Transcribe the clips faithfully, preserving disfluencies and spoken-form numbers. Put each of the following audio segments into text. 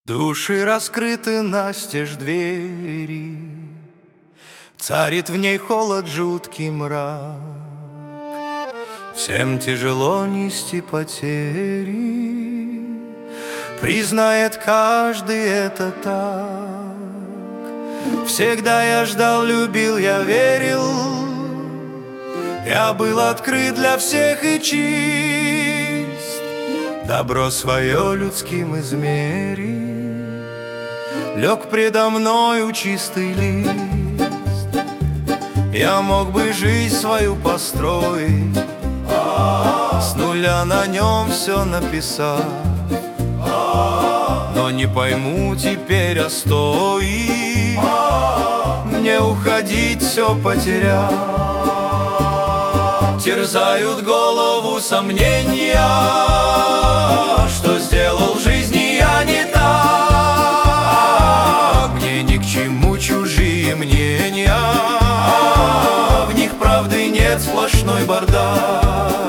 Души раскрыты настежь двери, царит в ней холод, жуткий мрак. Всем тяжело нести потери, признает каждый это так. Всегда я ждал, любил, я верил, я был открыт для всех и чист. Добро свое людским измерить, лег предо мною чистый лист. Я мог бы жизнь свою построить, с нуля на нем все написать, но не пойму теперь, а стоит мне уходить, все потерять. Терзают голову сомнения, что сделал в жизни я не так. Мне ни к чему чужие мнения, в них правды нет, сплошной бардак.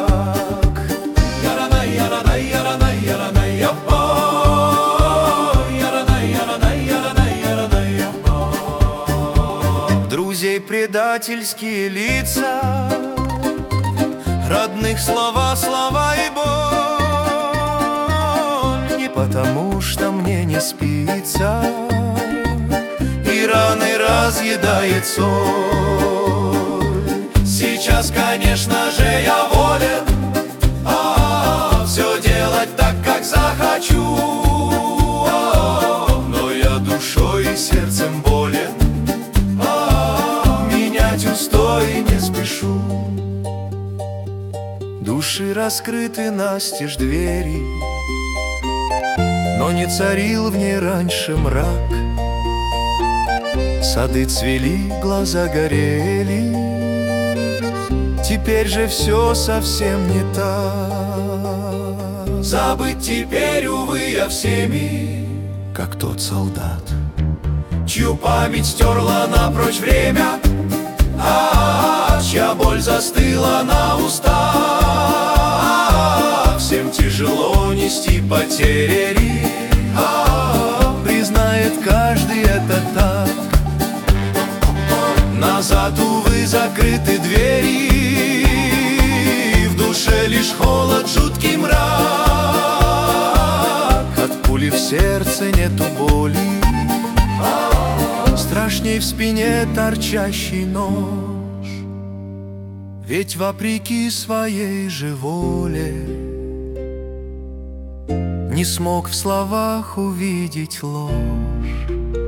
Друзей предательские лица, родных слова, слова и боль. Не потому, что мне не спится, и раны разъедает соль. Сейчас, конечно же, я волен, а, все делать так, как захочу, а, но я душой и сердцем болен, а, менять устой не спешу. Души раскрыты настежь двери, но не царил в ней раньше мрак. Сады цвели, глаза горели, теперь же все совсем не так. Забыть теперь, увы, я всеми, как тот солдат, чью память стерла напрочь время, а чья боль застыла на устах. Всем тяжело нести потери, а признает каждый это так. Назад, увы, закрыты двери, в душе лишь холод, жуткий мрак. От пули в сердце нету боли, страшней в спине торчащий нож. Ведь вопреки своей же воле не смог в словах увидеть ложь.